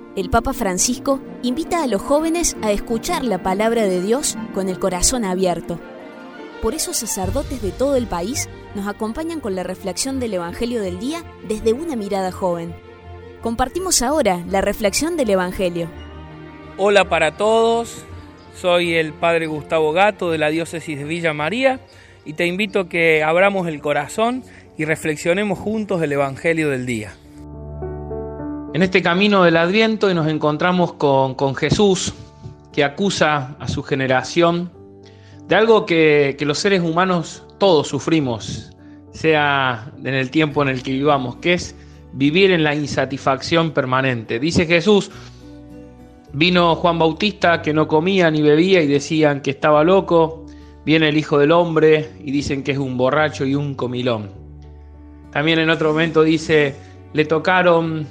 el Papa Francisco invita a los jóvenes a escuchar la palabra de Dios con el corazón abierto. Por eso sacerdotes de todo el país nos acompañan con la reflexión del Evangelio del día desde una mirada joven. Compartimos ahora la reflexión del Evangelio. Hola para todos, soy el Padre Gustavo Gato de la Diócesis de Villa María y te invito a que abramos el corazón y reflexionemos juntos el Evangelio del día. En este camino del Adviento nos encontramos con Jesús, que acusa a su generación de algo que los seres humanos todos sufrimos, sea en el tiempo en el que vivamos, que es vivir en la insatisfacción permanente. Dice Jesús: vino Juan Bautista, que no comía ni bebía y decían que estaba loco. Viene el Hijo del Hombre y dicen que es un borracho y un comilón. También en otro momento dice: le tocaron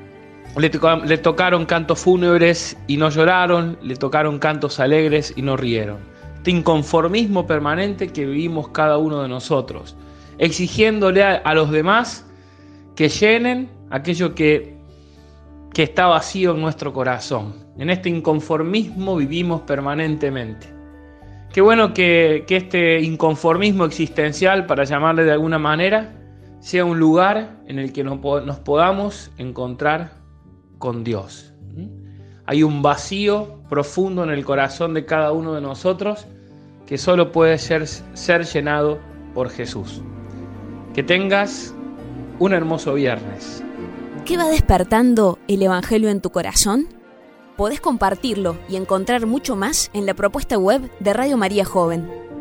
cantos fúnebres y no lloraron, le tocaron cantos alegres y no rieron. Este inconformismo permanente que vivimos cada uno de nosotros, exigiéndole a los demás que llenen aquello que está vacío en nuestro corazón. En este inconformismo vivimos permanentemente. Qué bueno que este inconformismo existencial, para llamarle de alguna manera, sea un lugar en el que nos podamos encontrar con Dios. Hay un vacío profundo en el corazón de cada uno de nosotros que solo puede ser llenado por Jesús. Que tengas un hermoso viernes. ¿Qué va despertando el Evangelio en tu corazón? Podés compartirlo y encontrar mucho más en la propuesta web de Radio María Joven.